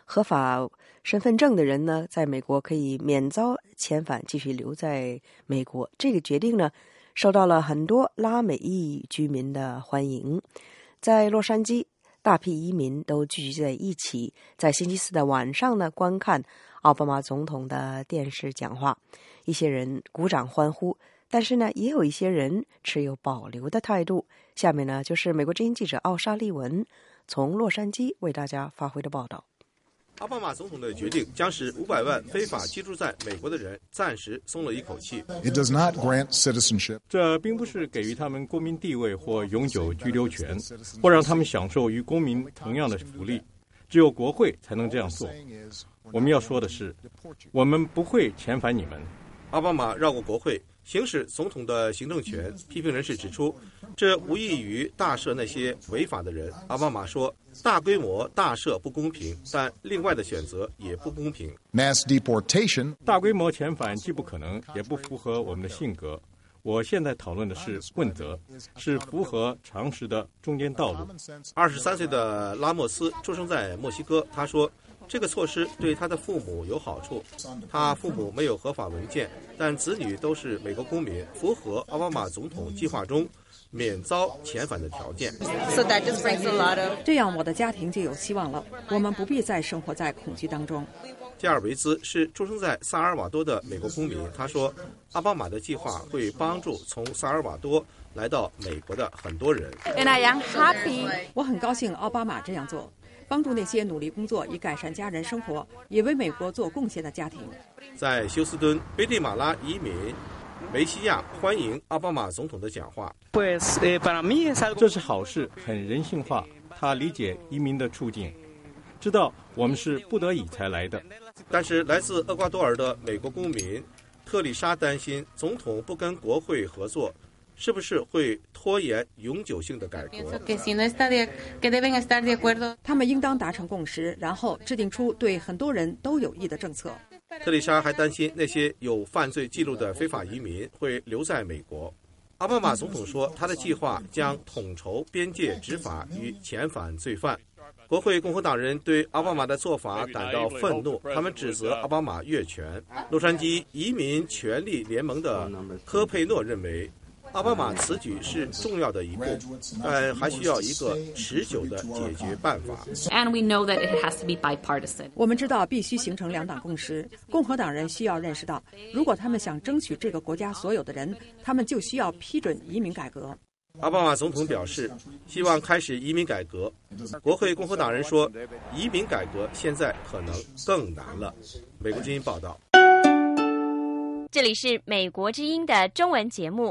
合法身份证的人呢，在美国可以免遭遣返，继续留在美国。这个决定呢，受到了很多拉美裔居民的欢迎。在洛杉矶，大批移民都聚集在一起，在星期四的晚上呢，观看奥巴马总统的电视讲话。一些人鼓掌欢呼，但是呢，也有一些人持有保留的态度。下面呢，就是美国之音记者奥莎利文从洛杉矶为大家发回的报道。 奥巴马总统的决定将使五百万非法居住在美国的人暂时松了一口气。 It does not grant citizenship. 这并不是给予他们公民地位或永久居留权，或让他们享受与公民同样的福利。只有国会才能这样做。我们要说的是，我们不会遣返你们。 奥巴马绕过国会，行使总统的行政权。批评人士指出，这无异于大赦那些违法的人。奥巴马说，大规模大赦不公平，但另外的选择也不公平。 Mass deportation. 大规模遣返既不可能，也不符合我们的性格。我现在讨论的是问责，是符合常识的中间道路。 二十三岁的拉莫斯出生在墨西哥，他说，这个措施对他的父母有好处。他父母没有合法文件，但子女都是美国公民，符合奥巴马总统计划中免遭遣返的条件。 这样我的家庭就有希望了，我们不必再生活在恐惧当中。 加尔维兹是出生在萨尔瓦多的美国公民，他说，奥巴马的计划会帮助从萨尔瓦多来到美国的很多人。 And I am happy. 我很高兴奥巴马这样做，帮助那些努力工作以改善家人生活，也为美国做贡献的家庭。 在休斯敦，危地马拉移民梅西亚欢迎奥巴马总统的讲话。 这是好事，很人性化。他理解移民的处境，知道我们是不得已才来的。 但是来自厄瓜多尔的美国公民特丽莎担心，总统不跟国会合作，是不是会拖延永久性的改革？ 他们应当达成共识，然后制定出对很多人都有益的政策。 特丽莎还担心那些有犯罪记录的非法移民会留在美国。奥巴马总统说，他的计划将统筹边界执法与遣返罪犯。国会共和党人对奥巴马的做法感到愤怒，他们指责奥巴马越权。洛杉矶移民权利联盟的科佩诺认为，奥巴马此举是重要的一步，但还需要一个持久的解决办法。 And we know that it has to be bipartisan. 我们知道必须形成两党共识。共和党人需要认识到，如果他们想争取这个国家所有的人，他们就需要批准移民改革。 奥巴马总统表示，希望开始移民改革。国会共和党人说，移民改革现在可能更难了。美国之音报道。 这里是美国之音的中文节目。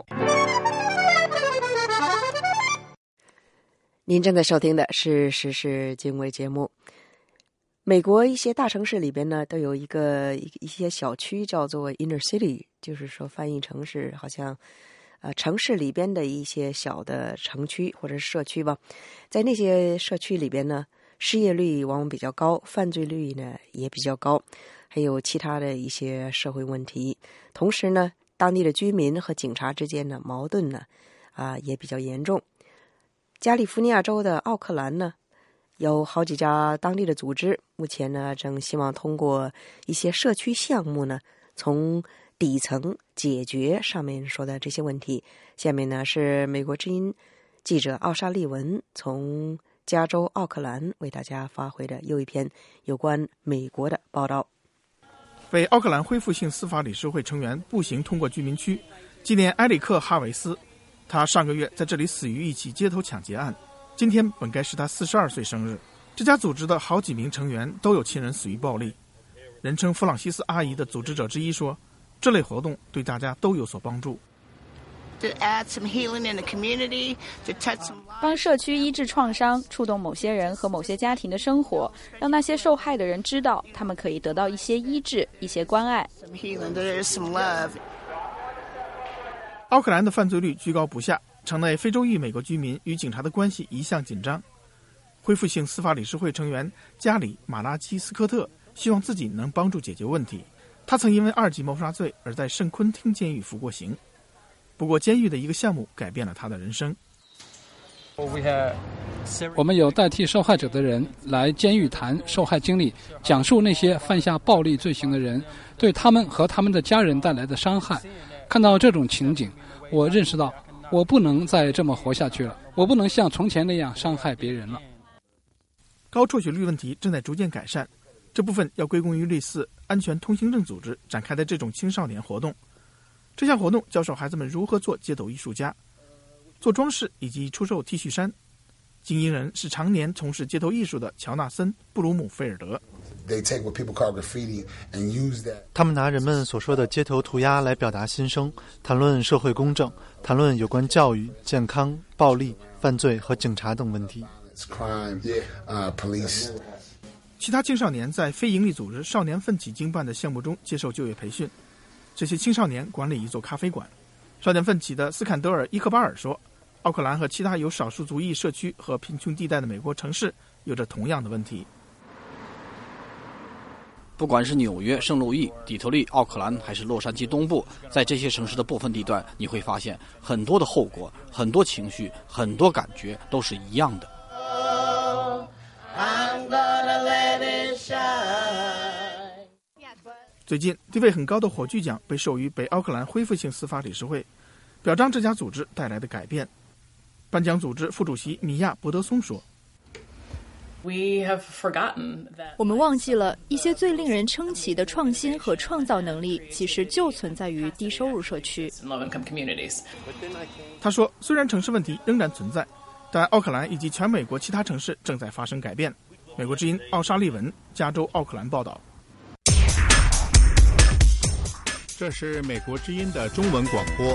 您正在收听的是时事经纬节目。美国一些大城市里边呢，都有一个一些小区叫做 inner city， 就是说翻译成是好像呃城市里边的一些小的城区或者是社区吧。在那些社区里边呢，失业率往往比较高，犯罪率呢也比较高，还有其他的一些社会问题。同时呢，当地的居民和警察之间的矛盾呢啊也比较严重。加利福尼亚州的奥克兰呢，有好几家当地的组织，目前呢正希望通过一些社区项目呢，从底层解决上面说的这些问题。下面呢是美国之音记者奥莎利文从加州奥克兰为大家发回的又一篇有关美国的报道。 为奥克兰恢复性司法理事会成员步行通过居民区，纪念埃里克·哈维斯。他上个月在这里死于一起街头抢劫案，今天本该是他四十二岁生日。这家组织的好几名成员都有亲人死于暴力。人称弗朗西斯阿姨的组织者之一说，这类活动对大家都有所帮助。 帮社区医治创伤，触动某些人和某些家庭的生活，让那些受害的人知道他们可以得到一些医治，一些关爱。 奥克兰的犯罪率居高不下，城内非洲裔美国居民与警察的关系一向紧张。恢复性司法理事会成员加里马拉基斯科特希望自己能帮助解决问题。他曾因为二级谋杀罪而在圣昆汀监狱服过刑，不过监狱的一个项目改变了他的人生。 我们有代替受害者的人来监狱谈受害经历，讲述那些犯下暴力罪行的人对他们和他们的家人带来的伤害。看到这种情景，我认识到我不能再这么活下去了，我不能像从前那样伤害别人了。 高辍学率问题正在逐渐改善，这部分要归功于类似安全通行证组织展开的这种青少年活动。这项活动教授孩子们如何做街头艺术家，做装饰以及出售 T 恤衫。经营人是常年从事街头艺术的乔纳森·布鲁姆菲尔德。 他们拿人们所说的街头涂鸦来表达心声，谈论社会公正，谈论有关教育、健康、暴力、犯罪和警察等问题。 其他青少年在非营利组织少年奋起经办的项目中接受就业培训。这些青少年管理一座咖啡馆。少年奋起的斯坎德尔·伊克巴尔说，奥克兰和其他有少数族裔社区和贫穷地带的美国城市有着同样的问题。 不管是纽约、圣路易、底特律、奥克兰还是洛杉矶东部，在这些城市的部分地段，你会发现很多的后果、很多情绪、很多感觉都是一样的。 最近地位很高的火炬奖被授予北奥克兰恢复性司法理事会，表彰这家组织带来的改变。颁奖组织副主席米亚·伯德松说， 我们忘记了一些最令人称奇的创新和创造能力其实就存在于低收入社区。 他说，虽然城市问题仍然存在，但奥克兰以及全美国其他城市正在发生改变。美国之音奥沙利文，加州奥克兰报道。 这是美国之音的中文广播。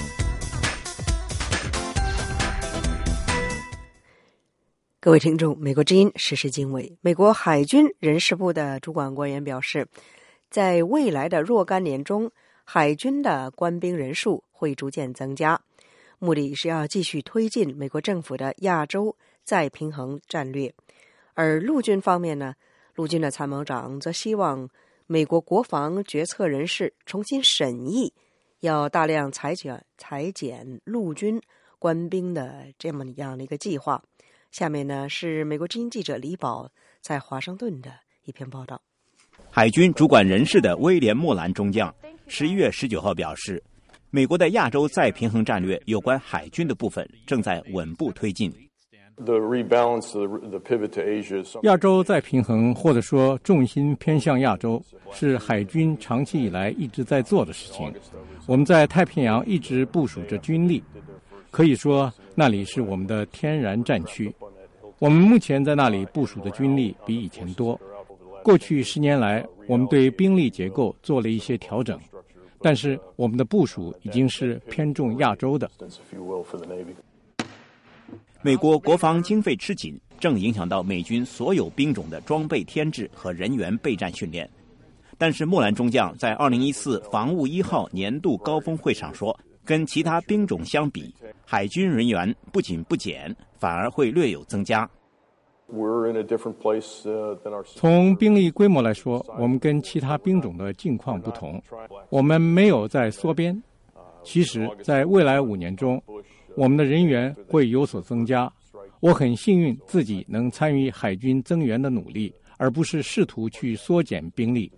各位听众，美国之音时事经纬，美国海军人事部的主管官员表示，在未来的若干年中，海军的官兵人数会逐渐增加，目的是要继续推进美国政府的亚洲再平衡战略。而陆军方面呢，陆军的参谋长则希望美国国防决策人士重新审议要大量裁减裁减陆军官兵的这么样的一个计划。下面呢是美国之音记者李宝在华盛顿的一篇报道。 海军主管人事的威廉·莫兰中将十一月十九号表示，美国的亚洲再平衡战略有关海军的部分正在稳步推进。 亚洲再平衡，或者说重心偏向亚洲，是海军长期以来一直在做的事情。我们在太平洋一直部署着军力，可以说那里是我们的天然战区。我们目前在那里部署的军力比以前多。过去十年来，我们对兵力结构做了一些调整，但是我们的部署已经是偏重亚洲的。 美国国防经费吃紧，正影响到美军所有兵种的装备添置和人员备战训练。但是莫兰中将在二零一四防务一号年度高峰会上说，跟其他兵种相比，海军人员不仅不减，反而会略有增加。 从兵力规模来说，我们跟其他兵种的境况不同，我们没有在缩编。其实在未来五年中，我们的人员会有所增加。我很幸运自己能参与海军增援的努力，而不是试图去缩减兵力。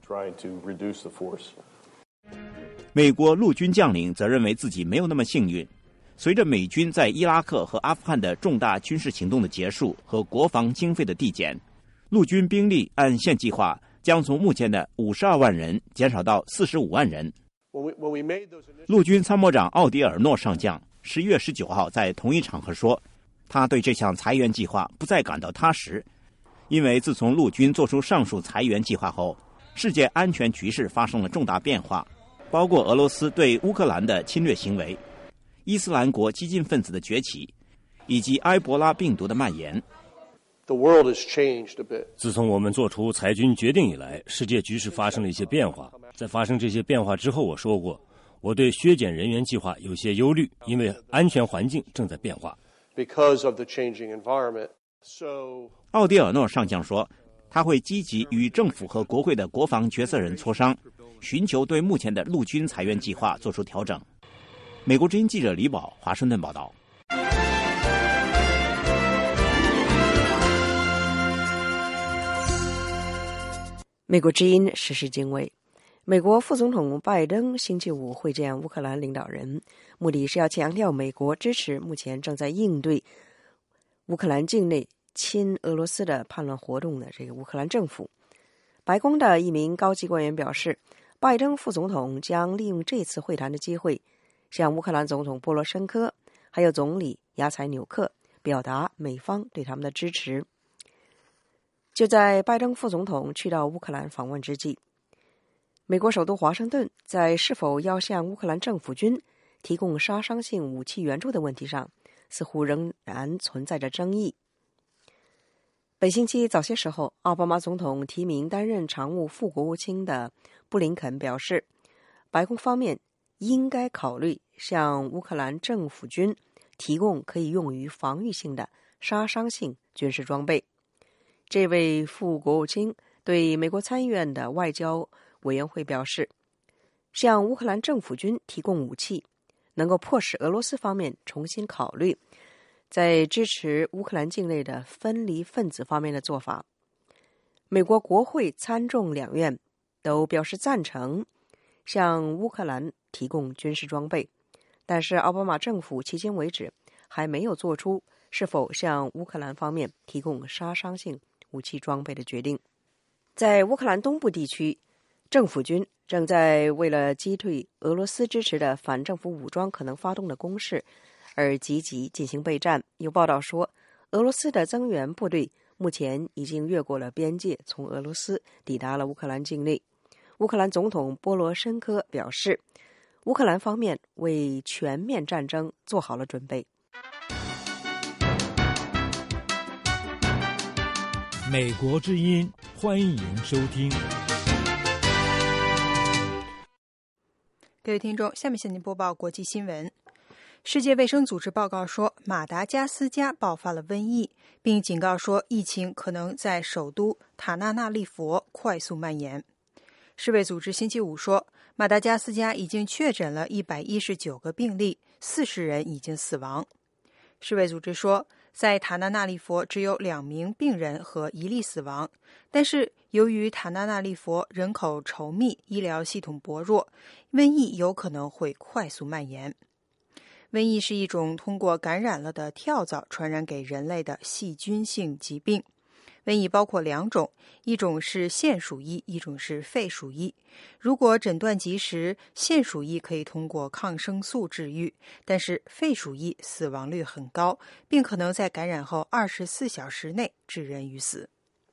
美国陆军将领则认为自己没有那么幸运。随着美军在伊拉克和阿富汗的重大军事行动的结束和国防经费的递减，陆军兵力按现计划将从目前的五十二万人减少到四十五万人。陆军参谋长奥迪尔诺上将十一月十九号在同一场合说，他对这项裁员计划不再感到踏实，因为自从陆军做出上述裁员计划后，世界安全局势发生了重大变化，包括俄罗斯对乌克兰的侵略行为、伊斯兰国激进分子的崛起，以及埃博拉病毒的蔓延。 自从我们做出裁军决定以来，世界局势发生了一些变化。在发生这些变化之后，我说过，我对削减人员计划有些忧虑，因为安全环境正在变化。 奥迪尔诺上将说，他会积极与政府和国会的国防决策人磋商，寻求对目前的陆军裁员计划做出调整。美国之音记者李宝华盛顿报道。 美国之音时事经纬。美国副总统拜登星期五会见乌克兰领导人，目的是要强调美国支持目前正在应对乌克兰境内亲俄罗斯的叛乱活动的这个乌克兰政府。白宫的一名高级官员表示，拜登副总统将利用这次会谈的机会，向乌克兰总统波罗申科还有总理亚采纽克表达美方对他们的支持。就在拜登副总统去到乌克兰访问之际，美国首都华盛顿在是否要向乌克兰政府军提供杀伤性武器援助的问题上，似乎仍然存在着争议。本星期早些时候，奥巴马总统提名担任常务副国务卿的布林肯表示，白宫方面应该考虑向乌克兰政府军提供可以用于防御性的杀伤性军事装备。这位副国务卿对美国参议院的外交委员会表示，向乌克兰政府军提供武器能够迫使俄罗斯方面重新考虑在支持乌克兰境内的分离分子方面的做法。美国国会参众两院都表示赞成向乌克兰提供军事装备，但是奥巴马政府迄今为止还没有做出是否向乌克兰方面提供杀伤性武器装备的决定。在乌克兰东部地区，政府军正在为了击退俄罗斯支持的反政府武装可能发动的攻势而积极进行备战。有报道说，俄罗斯的增援部队目前已经越过了边界，从俄罗斯抵达了乌克兰境内。乌克兰总统波罗申科表示，乌克兰方面为全面战争做好了准备。 美国之音，欢迎收听。 各位听众，下面向您播报国际新闻。世界卫生组织报告说，马达加斯加爆发了瘟疫，并警告说疫情可能在首都塔纳纳利佛快速蔓延。世卫组织星期五说，马达加斯加已经确诊了一百一十九个病例，四十人已经死亡。世卫组织说，在塔纳纳利佛只有两名病人和一例死亡，但是由于塔纳纳利佛人口稠密，医疗系统薄弱，瘟疫有可能会快速蔓延。瘟疫是一种通过感染了的跳蚤传染给人类的细菌性疾病。瘟疫包括两种，一种是腺鼠疫，一种是肺鼠疫。如果诊断及时，腺鼠疫可以通过抗生素治愈，但是肺鼠疫死亡率很高，并可能在感染后二十四小时内致人于死。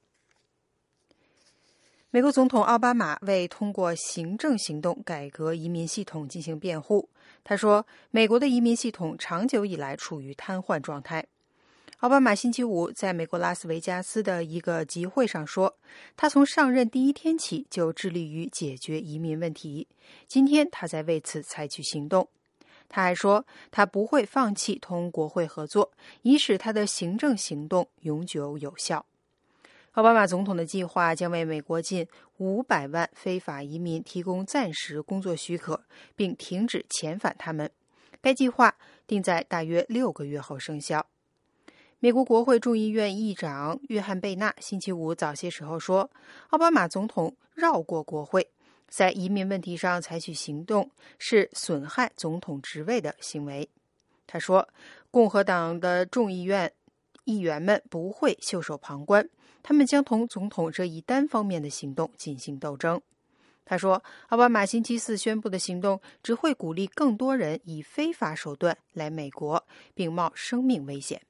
美国总统奥巴马为通过行政行动改革移民系统进行辩护。他说，美国的移民系统长久以来处于瘫痪状态。奥巴马星期五在美国拉斯维加斯的一个集会上说，他从上任第一天起就致力于解决移民问题，今天他在为此采取行动。他还说，他不会放弃同国会合作，以使他的行政行动永久有效。奥巴马总统的计划将为美国近五百万非法移民提供暂时工作许可，并停止遣返他们。该计划定在大约六个月后生效。美国国会众议院议长约翰贝纳星期五早些时候说，奥巴马总统绕过国会，在移民问题上采取行动是损害总统职位的行为。他说，共和党的众议院议员们不会袖手旁观，他们将同总统这一单方面的行动进行斗争。他说，奥巴马星期四宣布的行动只会鼓励更多人以非法手段来美国，并冒生命危险。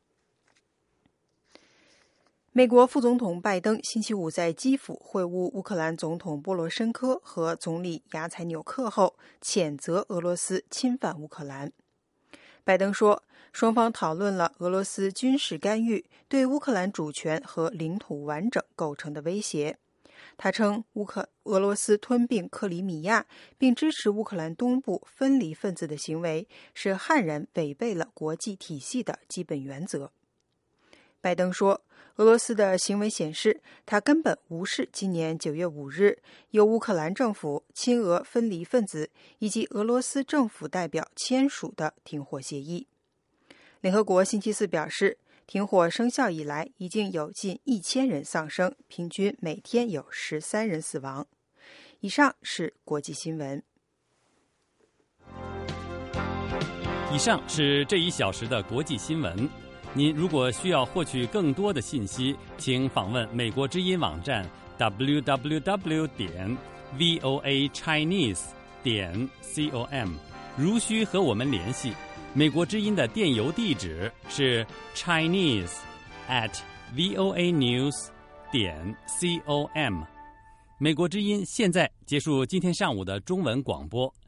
美国副总统拜登星期五在基辅会晤乌克兰总统波罗申科和总理亚采纽克后，谴责俄罗斯侵犯乌克兰。拜登说，双方讨论了俄罗斯军事干预对乌克兰主权和领土完整构成的威胁。他称，乌克俄罗斯吞并克里米亚并支持乌克兰东部分离分子的行为是悍然违背了国际体系的基本原则。拜登说，俄罗斯的行为显示，他根本无视今年九月五日由乌克兰政府、亲俄分离分子以及俄罗斯政府代表签署的停火协议。联合国星期四表示， 停火生效以来，已经有近一千人丧生，平均每天有十三人死亡。以上是国际新闻。 以上是这一小时的国际新闻。您如果需要获取更多的信息，请访问美国之音网站 double-u double-u double-u 点 v o a chinese 点 com。如需和我们联系，美国之音的电邮地址是 chinese at voa news 点 com。美国之音现在结束今天上午的中文广播。